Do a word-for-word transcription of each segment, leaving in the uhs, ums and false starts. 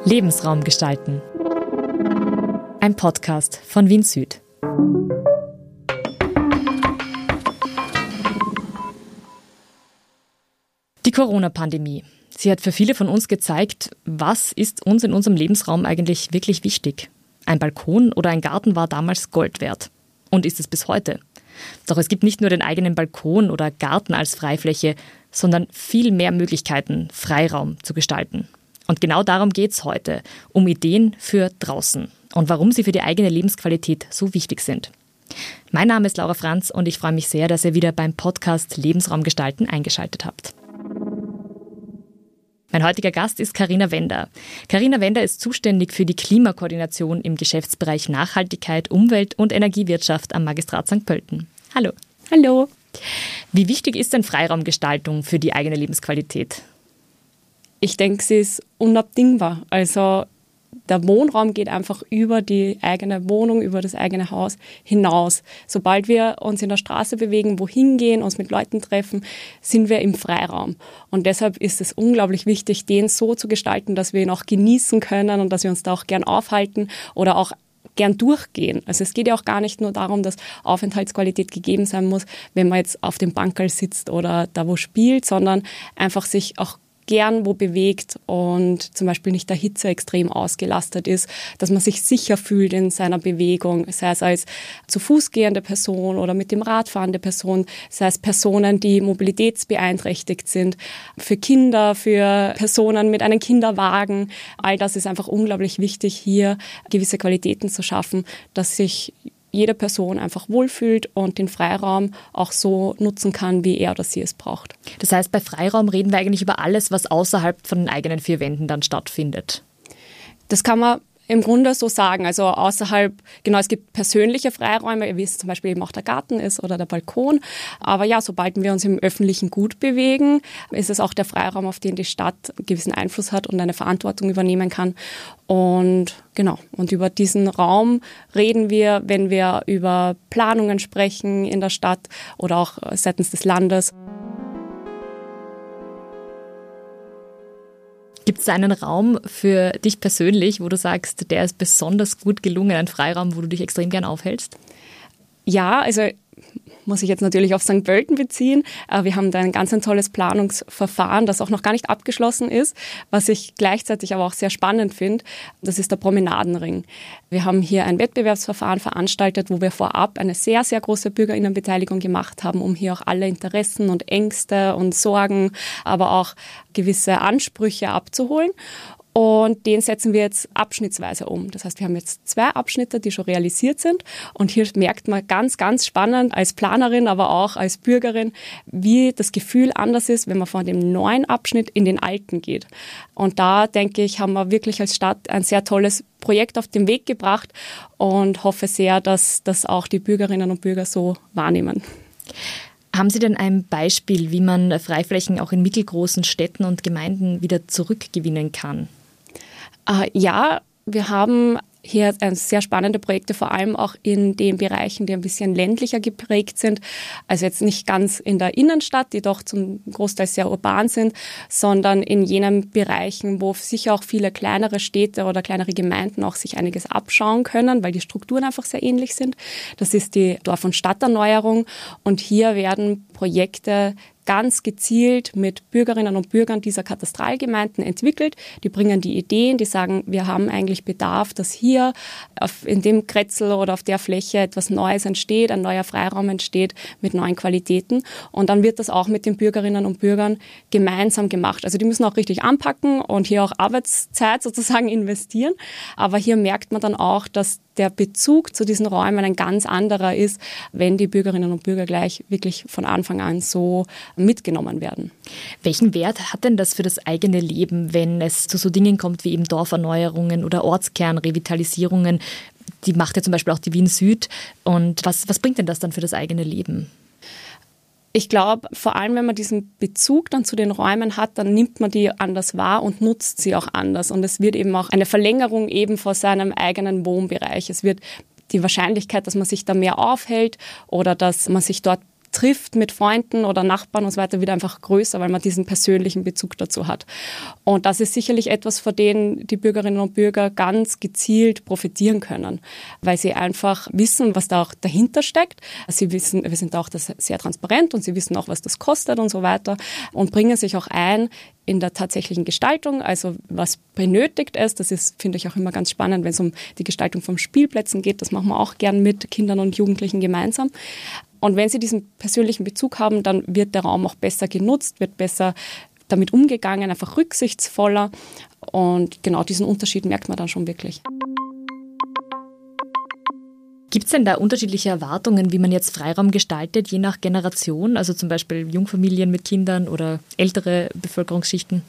Lebensraum gestalten. Ein Podcast von Wien Süd. Die Corona-Pandemie. Sie hat für viele von uns gezeigt, was ist uns in unserem Lebensraum eigentlich wirklich wichtig. Ein Balkon oder ein Garten war damals Gold wert. Und ist es bis heute. Doch es gibt nicht nur den eigenen Balkon oder Garten als Freifläche, sondern viel mehr Möglichkeiten, Freiraum zu gestalten. Und genau darum geht es heute, um Ideen für draußen und warum sie für die eigene Lebensqualität so wichtig sind. Mein Name ist Laura Franz und ich freue mich sehr, dass ihr wieder beim Podcast Lebensraum gestalten eingeschaltet habt. Mein heutiger Gast ist Carina Wender. Carina Wender ist zuständig für die Klimakoordination im Geschäftsbereich Nachhaltigkeit, Umwelt und Energiewirtschaft am Magistrat Sankt Pölten. Hallo. Hallo. Wie wichtig ist denn Freiraumgestaltung für die eigene Lebensqualität? Ich denke, sie ist unabdingbar. Also der Wohnraum geht einfach über die eigene Wohnung, über das eigene Haus hinaus. Sobald wir uns in der Straße bewegen, wohin gehen, uns mit Leuten treffen, sind wir im Freiraum. Und deshalb ist es unglaublich wichtig, den so zu gestalten, dass wir ihn auch genießen können und dass wir uns da auch gern aufhalten oder auch gern durchgehen. Also es geht ja auch gar nicht nur darum, dass Aufenthaltsqualität gegeben sein muss, wenn man jetzt auf dem Bankerl sitzt oder da wo spielt, sondern einfach sich auch gern wo bewegt und zum Beispiel nicht der Hitze extrem ausgelastet ist, dass man sich sicher fühlt in seiner Bewegung, sei es als zu Fuß gehende Person oder mit dem Rad fahrende Person, sei es Personen, die mobilitätsbeeinträchtigt sind, für Kinder, für Personen mit einem Kinderwagen. All das ist einfach unglaublich wichtig, hier gewisse Qualitäten zu schaffen, dass sich jede Person einfach wohlfühlt und den Freiraum auch so nutzen kann, wie er oder sie es braucht. Das heißt, bei Freiraum reden wir eigentlich über alles, was außerhalb von den eigenen vier Wänden dann stattfindet. Das kann man im Grunde so sagen, also außerhalb, genau, es gibt persönliche Freiräume, wie es zum Beispiel eben auch der Garten ist oder der Balkon. Aber ja, sobald wir uns im öffentlichen Gut bewegen, ist es auch der Freiraum, auf den die Stadt einen gewissen Einfluss hat und eine Verantwortung übernehmen kann. Und genau, und über diesen Raum reden wir, wenn wir über Planungen sprechen in der Stadt oder auch seitens des Landes. Gibt es einen Raum für dich persönlich, wo du sagst, der ist besonders gut gelungen, ein Freiraum, wo du dich extrem gern aufhältst? Ja, also muss ich jetzt natürlich auf Sankt Pölten beziehen. Wir haben da ein ganz ein tolles Planungsverfahren, das auch noch gar nicht abgeschlossen ist, was ich gleichzeitig aber auch sehr spannend finde. Das ist der Promenadenring. Wir haben hier ein Wettbewerbsverfahren veranstaltet, wo wir vorab eine sehr, sehr große Bürgerinnenbeteiligung gemacht haben, um hier auch alle Interessen und Ängste und Sorgen, aber auch gewisse Ansprüche abzuholen. Und den setzen wir jetzt abschnittsweise um. Das heißt, wir haben jetzt zwei Abschnitte, die schon realisiert sind. Und hier merkt man ganz, ganz spannend als Planerin, aber auch als Bürgerin, wie das Gefühl anders ist, wenn man von dem neuen Abschnitt in den alten geht. Und da, denke ich, haben wir wirklich als Stadt ein sehr tolles Projekt auf den Weg gebracht und hoffe sehr, dass das auch die Bürgerinnen und Bürger so wahrnehmen. Haben Sie denn ein Beispiel, wie man Freiflächen auch in mittelgroßen Städten und Gemeinden wieder zurückgewinnen kann? Äh, ja, wir haben hier sehr spannende Projekte, vor allem auch in den Bereichen, die ein bisschen ländlicher geprägt sind. Also jetzt nicht ganz in der Innenstadt, die doch zum Großteil sehr urban sind, sondern in jenen Bereichen, wo sicher auch viele kleinere Städte oder kleinere Gemeinden auch sich einiges abschauen können, weil die Strukturen einfach sehr ähnlich sind. Das ist die Dorf- und Stadterneuerung. Und hier werden Projekte ganz gezielt mit Bürgerinnen und Bürgern dieser Katastralgemeinden entwickelt. Die bringen die Ideen, die sagen, wir haben eigentlich Bedarf, dass hier auf, in dem Kretzel oder auf der Fläche etwas Neues entsteht, ein neuer Freiraum entsteht mit neuen Qualitäten. Und dann wird das auch mit den Bürgerinnen und Bürgern gemeinsam gemacht. Also die müssen auch richtig anpacken und hier auch Arbeitszeit sozusagen investieren. Aber hier merkt man dann auch, dass der Bezug zu diesen Räumen ein ganz anderer ist, wenn die Bürgerinnen und Bürger gleich wirklich von Anfang an so mitgenommen werden. Welchen Wert hat denn das für das eigene Leben, wenn es zu so Dingen kommt wie eben Dorferneuerungen oder Ortskernrevitalisierungen? Die macht ja zum Beispiel auch die Wien Süd. Und was, was bringt denn das dann für das eigene Leben? Ich glaube, vor allem, wenn man diesen Bezug dann zu den Räumen hat, dann nimmt man die anders wahr und nutzt sie auch anders. Und es wird eben auch eine Verlängerung eben vor seinem eigenen Wohnbereich. Es wird die Wahrscheinlichkeit, dass man sich da mehr aufhält oder dass man sich dort trifft mit Freunden oder Nachbarn und so weiter, wird einfach größer, weil man diesen persönlichen Bezug dazu hat. Und das ist sicherlich etwas, von dem die Bürgerinnen und Bürger ganz gezielt profitieren können, weil sie einfach wissen, was da auch dahinter steckt. Sie wissen, wir sind auch das sehr transparent und sie wissen auch, was das kostet und so weiter und bringen sich auch ein in der tatsächlichen Gestaltung, also was benötigt es. Das ist, finde ich, auch immer ganz spannend, wenn es um die Gestaltung von Spielplätzen geht. Das machen wir auch gern mit Kindern und Jugendlichen gemeinsam. Und wenn sie diesen persönlichen Bezug haben, dann wird der Raum auch besser genutzt, wird besser damit umgegangen, einfach rücksichtsvoller. Und genau diesen Unterschied merkt man dann schon wirklich. Gibt es denn da unterschiedliche Erwartungen, wie man jetzt Freiraum gestaltet, je nach Generation? Also zum Beispiel Jungfamilien mit Kindern oder ältere Bevölkerungsschichten?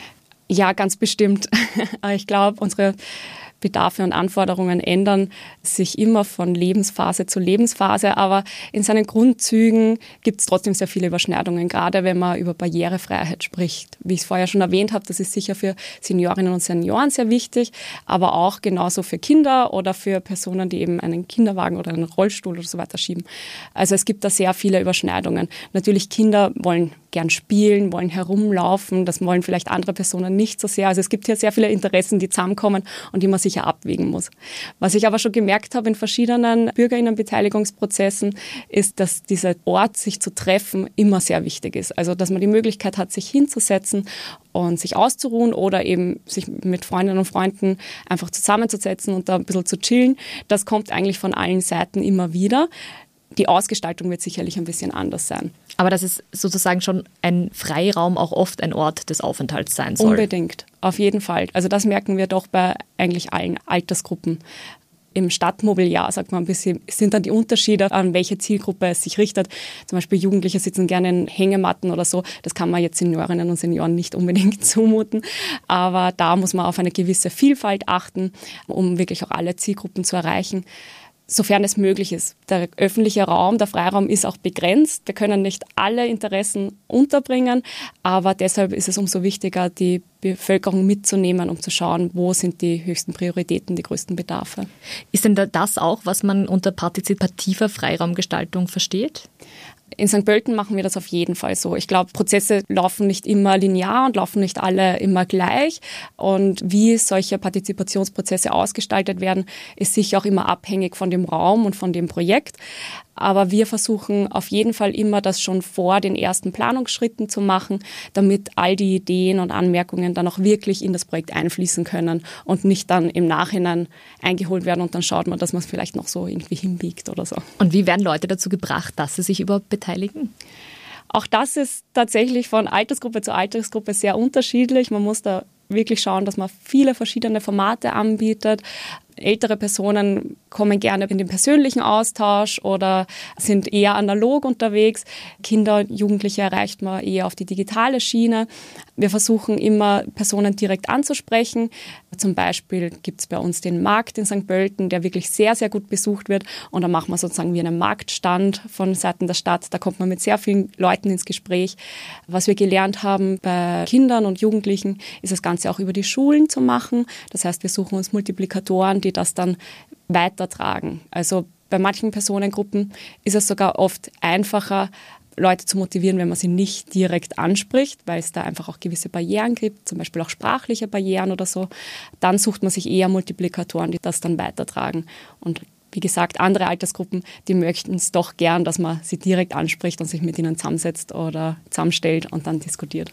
Ja, ganz bestimmt. Ich glaube, unsere Bedarfe und Anforderungen ändern sich immer von Lebensphase zu Lebensphase, aber in seinen Grundzügen gibt es trotzdem sehr viele Überschneidungen, gerade wenn man über Barrierefreiheit spricht. Wie ich es vorher schon erwähnt habe, das ist sicher für Seniorinnen und Senioren sehr wichtig, aber auch genauso für Kinder oder für Personen, die eben einen Kinderwagen oder einen Rollstuhl oder so weiter schieben. Also es gibt da sehr viele Überschneidungen. Natürlich, Kinder wollen gern spielen, wollen herumlaufen, das wollen vielleicht andere Personen nicht so sehr. Also es gibt hier sehr viele Interessen, die zusammenkommen und die man sicher abwägen muss. Was ich aber schon gemerkt habe in verschiedenen Bürgerinnenbeteiligungsprozessen, ist, dass dieser Ort, sich zu treffen, immer sehr wichtig ist. Also dass man die Möglichkeit hat, sich hinzusetzen und sich auszuruhen oder eben sich mit Freundinnen und Freunden einfach zusammenzusetzen und da ein bisschen zu chillen. Das kommt eigentlich von allen Seiten immer wieder. Die Ausgestaltung wird sicherlich ein bisschen anders sein. Aber dass es sozusagen schon ein Freiraum auch oft ein Ort des Aufenthalts sein soll. Unbedingt, auf jeden Fall. Also das merken wir doch bei eigentlich allen Altersgruppen. Im Stadtmobiliar, sagt man ein bisschen, sind dann die Unterschiede, an welche Zielgruppe es sich richtet. Zum Beispiel Jugendliche sitzen gerne in Hängematten oder so. Das kann man jetzt Seniorinnen und Senioren nicht unbedingt zumuten. Aber da muss man auf eine gewisse Vielfalt achten, um wirklich auch alle Zielgruppen zu erreichen. Sofern es möglich ist. Der öffentliche Raum, der Freiraum ist auch begrenzt. Wir können nicht alle Interessen unterbringen, aber deshalb ist es umso wichtiger, die Bevölkerung mitzunehmen, um zu schauen, wo sind die höchsten Prioritäten, die größten Bedarfe. Ist denn das auch, was man unter partizipativer Freiraumgestaltung versteht? In Sankt Pölten machen wir das auf jeden Fall so. Ich glaube, Prozesse laufen nicht immer linear und laufen nicht alle immer gleich. Und wie solche Partizipationsprozesse ausgestaltet werden, ist sicher auch immer abhängig von dem Raum und von dem Projekt. Aber wir versuchen auf jeden Fall immer, das schon vor den ersten Planungsschritten zu machen, damit all die Ideen und Anmerkungen dann auch wirklich in das Projekt einfließen können und nicht dann im Nachhinein eingeholt werden und dann schaut man, dass man es vielleicht noch so irgendwie hinbiegt oder so. Und wie werden Leute dazu gebracht, dass sie sich überhaupt beteiligen? Auch das ist tatsächlich von Altersgruppe zu Altersgruppe sehr unterschiedlich. Man muss da wirklich schauen, dass man viele verschiedene Formate anbietet. Ältere Personen kommen gerne in den persönlichen Austausch oder sind eher analog unterwegs. Kinder, Jugendliche erreicht man eher auf die digitale Schiene. Wir versuchen immer, Personen direkt anzusprechen. Zum Beispiel gibt es bei uns den Markt in Sankt Pölten, der wirklich sehr, sehr gut besucht wird. Und da machen wir sozusagen wie einen Marktstand von Seiten der Stadt. Da kommt man mit sehr vielen Leuten ins Gespräch. Was wir gelernt haben bei Kindern und Jugendlichen, ist das Ganze auch über die Schulen zu machen. Das heißt, wir suchen uns Multiplikatoren, die das dann weitertragen. Also bei manchen Personengruppen ist es sogar oft einfacher, Leute zu motivieren, wenn man sie nicht direkt anspricht, weil es da einfach auch gewisse Barrieren gibt, zum Beispiel auch sprachliche Barrieren oder so. Dann sucht man sich eher Multiplikatoren, die das dann weitertragen. Und wie gesagt, andere Altersgruppen, die möchten es doch gern, dass man sie direkt anspricht und sich mit ihnen zusammensetzt oder zusammenstellt und dann diskutiert.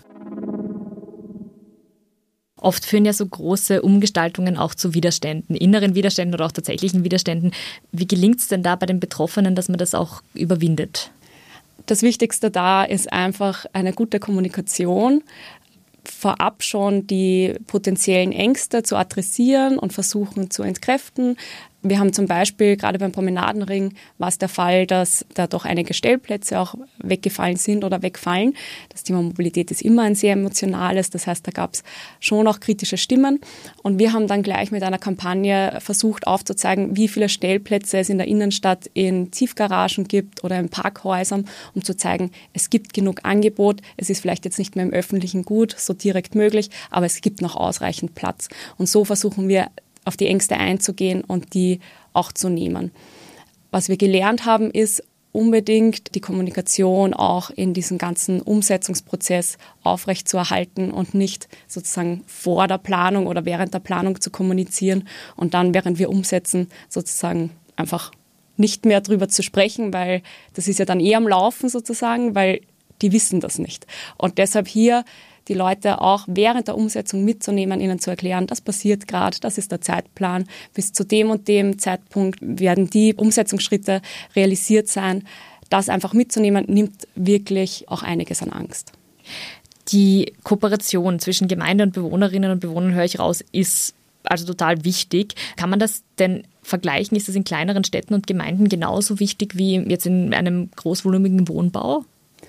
Oft führen ja so große Umgestaltungen auch zu Widerständen, inneren Widerständen oder auch tatsächlichen Widerständen. Wie gelingt es denn da bei den Betroffenen, dass man das auch überwindet? Das Wichtigste da ist einfach eine gute Kommunikation. Vorab schon die potenziellen Ängste zu adressieren und versuchen zu entkräften. Wir haben zum Beispiel gerade beim Promenadenring war es der Fall, dass da doch einige Stellplätze auch weggefallen sind oder wegfallen. Das Thema Mobilität ist immer ein sehr emotionales, das heißt, da gab es schon auch kritische Stimmen. Und wir haben dann gleich mit einer Kampagne versucht aufzuzeigen, wie viele Stellplätze es in der Innenstadt in Tiefgaragen gibt oder in Parkhäusern, um zu zeigen, es gibt genug Angebot, es ist vielleicht jetzt nicht mehr im öffentlichen Gut so direkt möglich, aber es gibt noch ausreichend Platz. Und so versuchen wir, auf die Ängste einzugehen und die auch zu nehmen. Was wir gelernt haben, ist, unbedingt die Kommunikation auch in diesem ganzen Umsetzungsprozess aufrechtzuerhalten und nicht sozusagen vor der Planung oder während der Planung zu kommunizieren und dann, während wir umsetzen, sozusagen einfach nicht mehr drüber zu sprechen, weil das ist ja dann eh am Laufen sozusagen, weil die wissen das nicht. Und deshalb hier die Leute auch während der Umsetzung mitzunehmen, ihnen zu erklären, das passiert gerade, das ist der Zeitplan, bis zu dem und dem Zeitpunkt werden die Umsetzungsschritte realisiert sein. Das einfach mitzunehmen, nimmt wirklich auch einiges an Angst. Die Kooperation zwischen Gemeinde und Bewohnerinnen und Bewohnern, höre ich raus, ist also total wichtig. Kann man das denn vergleichen? Ist das in kleineren Städten und Gemeinden genauso wichtig wie jetzt in einem großvolumigen Wohnbau?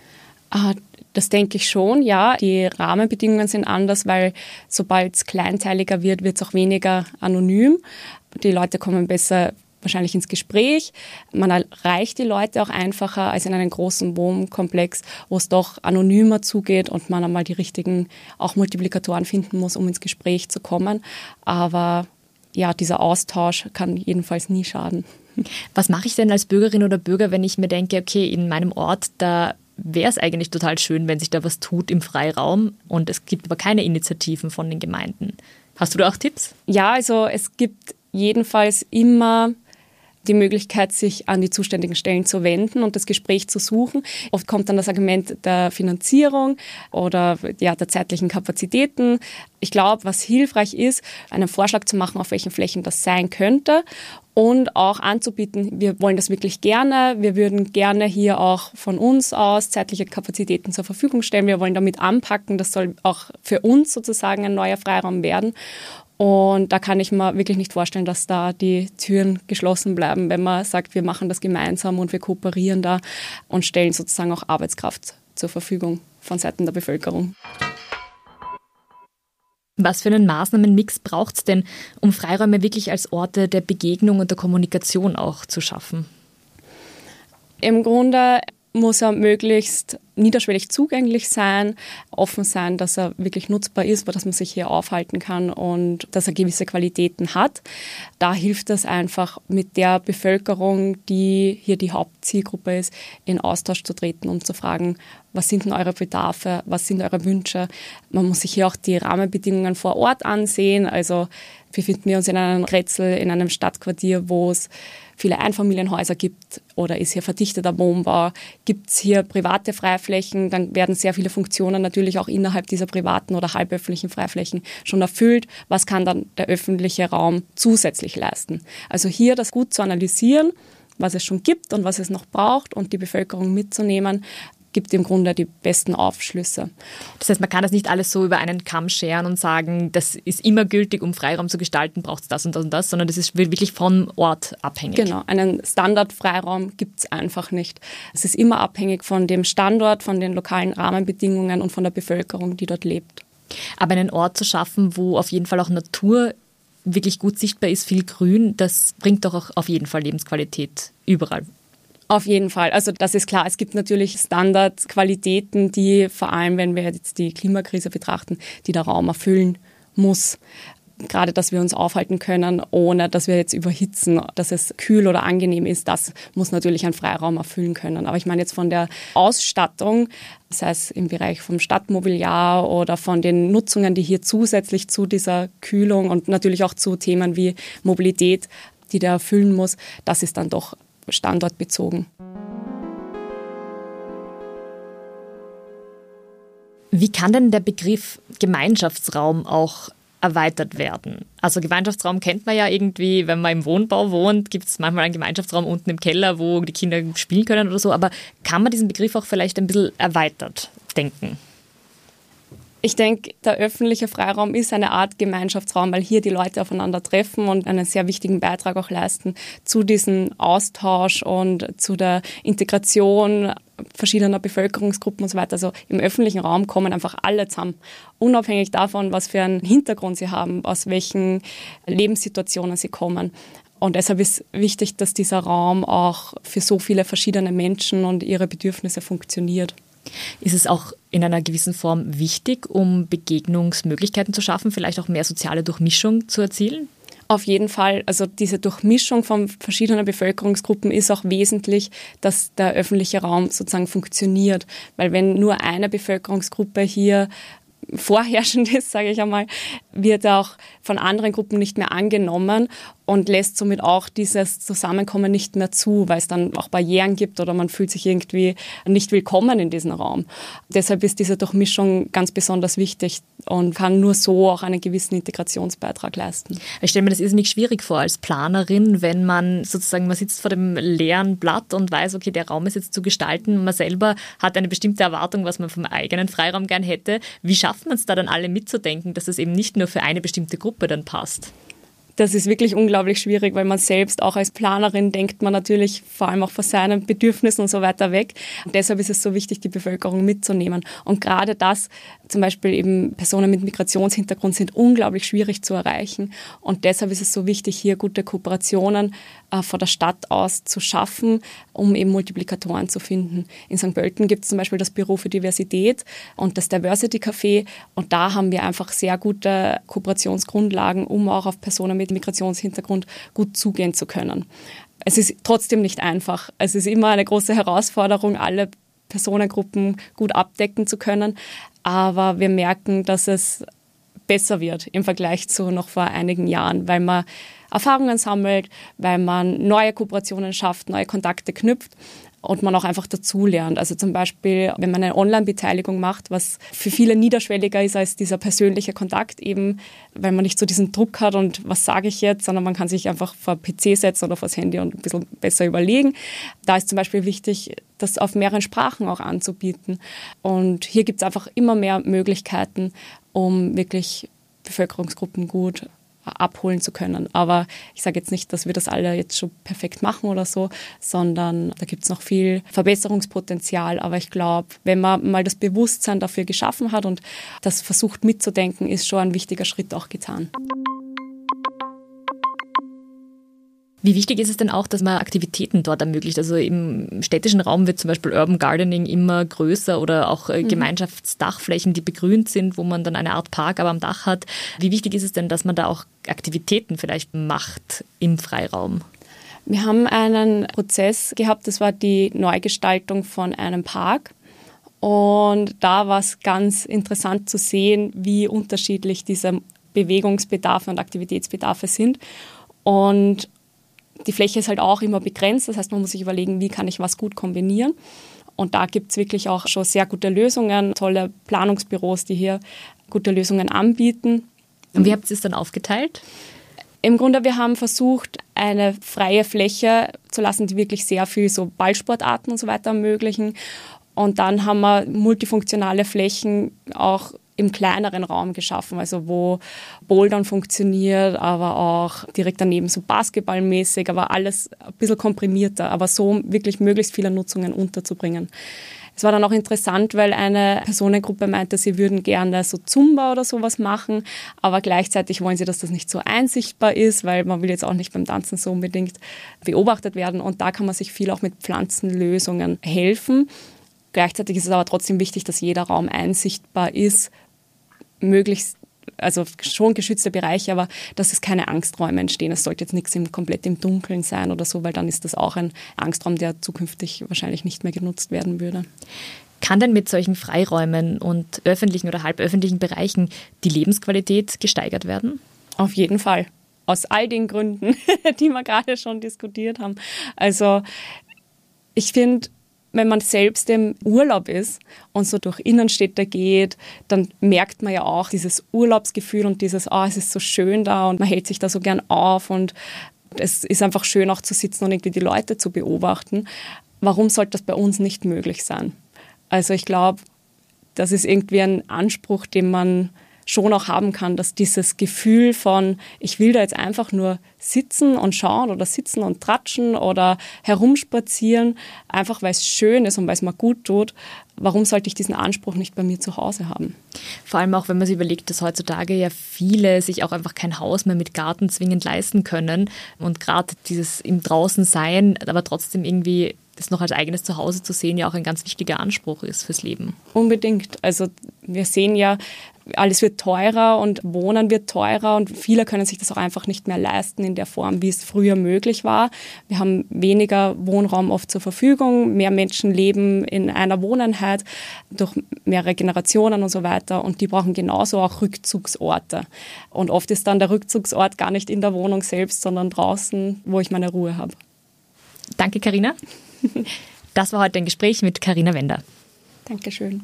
Das denke ich schon, ja. Die Rahmenbedingungen sind anders, weil sobald es kleinteiliger wird, wird es auch weniger anonym. Die Leute kommen besser wahrscheinlich ins Gespräch. Man erreicht die Leute auch einfacher als in einem großen Wohnkomplex, wo es doch anonymer zugeht und man einmal die richtigen auch Multiplikatoren finden muss, um ins Gespräch zu kommen. Aber ja, dieser Austausch kann jedenfalls nie schaden. Was mache ich denn als Bürgerin oder Bürger, wenn ich mir denke, okay, in meinem Ort, da wäre es eigentlich total schön, wenn sich da was tut im Freiraum und es gibt aber keine Initiativen von den Gemeinden. Hast du da auch Tipps? Ja, also es gibt jedenfalls immer die Möglichkeit, sich an die zuständigen Stellen zu wenden und das Gespräch zu suchen. Oft kommt dann das Argument der Finanzierung oder ja, der zeitlichen Kapazitäten. Ich glaube, was hilfreich ist, einen Vorschlag zu machen, auf welchen Flächen das sein könnte und auch anzubieten, wir wollen das wirklich gerne, wir würden gerne hier auch von uns aus zeitliche Kapazitäten zur Verfügung stellen, wir wollen damit anpacken, das soll auch für uns sozusagen ein neuer Freiraum werden. Und da kann ich mir wirklich nicht vorstellen, dass da die Türen geschlossen bleiben, wenn man sagt, wir machen das gemeinsam und wir kooperieren da und stellen sozusagen auch Arbeitskraft zur Verfügung von Seiten der Bevölkerung. Was für einen Maßnahmenmix braucht es denn, um Freiräume wirklich als Orte der Begegnung und der Kommunikation auch zu schaffen? Im Grunde muss er möglichst niederschwellig zugänglich sein, offen sein, dass er wirklich nutzbar ist, dass man sich hier aufhalten kann und dass er gewisse Qualitäten hat. Da hilft es einfach, mit der Bevölkerung, die hier die Hauptzielgruppe ist, in Austausch zu treten und zu fragen, was sind denn eure Bedarfe, was sind eure Wünsche. Man muss sich hier auch die Rahmenbedingungen vor Ort ansehen. Also befinden wir uns in einem Kretzel, in einem Stadtquartier, wo es viele Einfamilienhäuser gibt oder ist hier verdichteter Wohnbau, gibt es hier private Freiflächen, dann werden sehr viele Funktionen natürlich auch innerhalb dieser privaten oder halböffentlichen Freiflächen schon erfüllt. Was kann dann der öffentliche Raum zusätzlich leisten? Also hier das gut zu analysieren, was es schon gibt und was es noch braucht und die Bevölkerung mitzunehmen, gibt im Grunde die besten Aufschlüsse. Das heißt, man kann das nicht alles so über einen Kamm scheren und sagen, das ist immer gültig, um Freiraum zu gestalten, braucht es das und das und das, sondern das ist wirklich vom Ort abhängig. Genau, einen Standardfreiraum gibt es einfach nicht. Es ist immer abhängig von dem Standort, von den lokalen Rahmenbedingungen und von der Bevölkerung, die dort lebt. Aber einen Ort zu schaffen, wo auf jeden Fall auch Natur wirklich gut sichtbar ist, viel Grün, das bringt doch auch auf jeden Fall Lebensqualität überall. Auf jeden Fall. Also das ist klar. Es gibt natürlich Standardqualitäten, die vor allem, wenn wir jetzt die Klimakrise betrachten, die der Raum erfüllen muss. Gerade, dass wir uns aufhalten können, ohne dass wir jetzt überhitzen, dass es kühl oder angenehm ist, das muss natürlich ein Freiraum erfüllen können. Aber ich meine jetzt von der Ausstattung, sei es im Bereich vom Stadtmobiliar oder von den Nutzungen, die hier zusätzlich zu dieser Kühlung und natürlich auch zu Themen wie Mobilität, die der erfüllen muss, das ist dann doch standortbezogen. Wie kann denn der Begriff Gemeinschaftsraum auch erweitert werden? Also Gemeinschaftsraum kennt man ja irgendwie, wenn man im Wohnbau wohnt, gibt es manchmal einen Gemeinschaftsraum unten im Keller, wo die Kinder spielen können oder so, aber kann man diesen Begriff auch vielleicht ein bisschen erweitert denken? Ich denke, der öffentliche Freiraum ist eine Art Gemeinschaftsraum, weil hier die Leute aufeinander treffen und einen sehr wichtigen Beitrag auch leisten zu diesem Austausch und zu der Integration verschiedener Bevölkerungsgruppen und so weiter. Also im öffentlichen Raum kommen einfach alle zusammen, unabhängig davon, was für einen Hintergrund sie haben, aus welchen Lebenssituationen sie kommen. Und deshalb ist wichtig, dass dieser Raum auch für so viele verschiedene Menschen und ihre Bedürfnisse funktioniert. Ist es auch in einer gewissen Form wichtig, um Begegnungsmöglichkeiten zu schaffen, vielleicht auch mehr soziale Durchmischung zu erzielen? Auf jeden Fall. Also diese Durchmischung von verschiedenen Bevölkerungsgruppen ist auch wesentlich, dass der öffentliche Raum sozusagen funktioniert. Weil wenn nur eine Bevölkerungsgruppe hier vorherrschend ist, sage ich einmal, wird er auch von anderen Gruppen nicht mehr angenommen und lässt somit auch dieses Zusammenkommen nicht mehr zu, weil es dann auch Barrieren gibt oder man fühlt sich irgendwie nicht willkommen in diesem Raum. Deshalb ist diese Durchmischung ganz besonders wichtig und kann nur so auch einen gewissen Integrationsbeitrag leisten. Ich stelle mir das irrsinnig schwierig vor als Planerin, wenn man sozusagen, man sitzt vor dem leeren Blatt und weiß, okay, der Raum ist jetzt zu gestalten, man selber hat eine bestimmte Erwartung, was man vom eigenen Freiraum gern hätte. Wie schafft man es da dann alle mitzudenken, dass es eben nicht nur für eine bestimmte Gruppe dann passt? Das ist wirklich unglaublich schwierig, weil man selbst auch als Planerin denkt man natürlich vor allem auch von seinen Bedürfnissen und so weiter weg. Und deshalb ist es so wichtig, die Bevölkerung mitzunehmen. Und gerade das, zum Beispiel eben Personen mit Migrationshintergrund sind unglaublich schwierig zu erreichen. Und deshalb ist es so wichtig, hier gute Kooperationen äh, von der Stadt aus zu schaffen, um eben Multiplikatoren zu finden. In Sankt Pölten gibt es zum Beispiel das Büro für Diversität und das Diversity Café. Und da haben wir einfach sehr gute Kooperationsgrundlagen, um auch auf Personen mit Migrationshintergrund gut zugehen zu können. Es ist trotzdem nicht einfach. Es ist immer eine große Herausforderung, alle Personengruppen gut abdecken zu können. Aber wir merken, dass es besser wird im Vergleich zu noch vor einigen Jahren, weil man Erfahrungen sammelt, weil man neue Kooperationen schafft, neue Kontakte knüpft und man auch einfach dazulernt. Also zum Beispiel, wenn man eine Online-Beteiligung macht, was für viele niederschwelliger ist als dieser persönliche Kontakt, eben weil man nicht so diesen Druck hat und was sage ich jetzt, sondern man kann sich einfach vor P C setzen oder vor das Handy und ein bisschen besser überlegen. Da ist zum Beispiel wichtig, das auf mehreren Sprachen auch anzubieten. Und hier gibt es einfach immer mehr Möglichkeiten, um wirklich Bevölkerungsgruppen gut abholen zu können. Aber ich sage jetzt nicht, dass wir das alle jetzt schon perfekt machen oder so, sondern da gibt es noch viel Verbesserungspotenzial. Aber ich glaube, wenn man mal das Bewusstsein dafür geschaffen hat und das versucht mitzudenken, ist schon ein wichtiger Schritt auch getan. Wie wichtig ist es denn auch, dass man Aktivitäten dort ermöglicht? Also im städtischen Raum wird zum Beispiel Urban Gardening immer größer oder auch mhm. Gemeinschaftsdachflächen, die begrünt sind, wo man dann eine Art Park aber am Dach hat. Wie wichtig ist es denn, dass man da auch Aktivitäten vielleicht macht im Freiraum? Wir haben einen Prozess gehabt, das war die Neugestaltung von einem Park. Und da war es ganz interessant zu sehen, wie unterschiedlich diese Bewegungsbedarfe und Aktivitätsbedarfe sind. Und die Fläche ist halt auch immer begrenzt, das heißt, man muss sich überlegen, wie kann ich was gut kombinieren. Und da gibt es wirklich auch schon sehr gute Lösungen, tolle Planungsbüros, die hier gute Lösungen anbieten. Und wie habt ihr es dann aufgeteilt? Im Grunde, wir haben versucht, eine freie Fläche zu lassen, die wirklich sehr viel so Ballsportarten und so weiter ermöglichen. Und dann haben wir multifunktionale Flächen auch im kleineren Raum geschaffen, also wo Bouldern funktioniert, aber auch direkt daneben so basketballmäßig, aber alles ein bisschen komprimierter, aber so wirklich möglichst viele Nutzungen unterzubringen. Es war dann auch interessant, weil eine Personengruppe meinte, sie würden gerne so Zumba oder sowas machen, aber gleichzeitig wollen sie, dass das nicht so einsichtbar ist, weil man will jetzt auch nicht beim Tanzen so unbedingt beobachtet werden und da kann man sich viel auch mit Pflanzenlösungen helfen. Gleichzeitig ist es aber trotzdem wichtig, dass jeder Raum einsichtbar ist, möglichst, also schon geschützte Bereiche, aber dass es keine Angsträume entstehen. Es sollte jetzt nichts im, komplett im Dunkeln sein oder so, weil dann ist das auch ein Angstraum, der zukünftig wahrscheinlich nicht mehr genutzt werden würde. Kann denn mit solchen Freiräumen und öffentlichen oder halböffentlichen Bereichen die Lebensqualität gesteigert werden? Auf jeden Fall. Aus all den Gründen, die wir gerade schon diskutiert haben. Also ich finde, wenn man selbst im Urlaub ist und so durch Innenstädte geht, dann merkt man ja auch dieses Urlaubsgefühl und dieses, oh, es ist so schön da und man hält sich da so gern auf und es ist einfach schön auch zu sitzen und irgendwie die Leute zu beobachten. Warum sollte das bei uns nicht möglich sein? Also ich glaube, das ist irgendwie ein Anspruch, den man schon auch haben kann, dass dieses Gefühl von, ich will da jetzt einfach nur sitzen und schauen oder sitzen und tratschen oder herumspazieren, einfach weil es schön ist und weil es mir gut tut. Warum sollte ich diesen Anspruch nicht bei mir zu Hause haben? Vor allem auch, wenn man sich überlegt, dass heutzutage ja viele sich auch einfach kein Haus mehr mit Garten zwingend leisten können und gerade dieses im Draußensein, aber trotzdem irgendwie das noch als eigenes Zuhause zu sehen, ja auch ein ganz wichtiger Anspruch ist fürs Leben. Unbedingt. Also wir sehen ja, alles wird teurer und Wohnen wird teurer und viele können sich das auch einfach nicht mehr leisten in der Form, wie es früher möglich war. Wir haben weniger Wohnraum oft zur Verfügung, mehr Menschen leben in einer Wohneinheit durch mehrere Generationen und so weiter und die brauchen genauso auch Rückzugsorte. Und oft ist dann der Rückzugsort gar nicht in der Wohnung selbst, sondern draußen, wo ich meine Ruhe habe. Danke, Carina. Das war heute ein Gespräch mit Carina Wender. Dankeschön.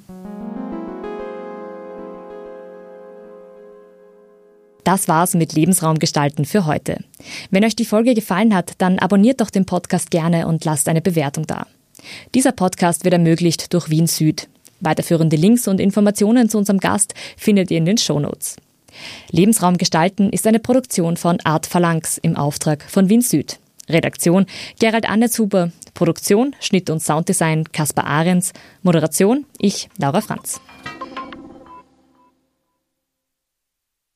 Das war's mit Lebensraum gestalten für heute. Wenn euch die Folge gefallen hat, dann abonniert doch den Podcast gerne und lasst eine Bewertung da. Dieser Podcast wird ermöglicht durch Wien Süd. Weiterführende Links und Informationen zu unserem Gast findet ihr in den Shownotes. Lebensraum gestalten ist eine Produktion von Art Phalanx im Auftrag von Wien Süd. Redaktion Gerald Annetzhuber, Produktion, Schnitt und Sounddesign Kaspar Ahrens, Moderation ich, Laura Franz.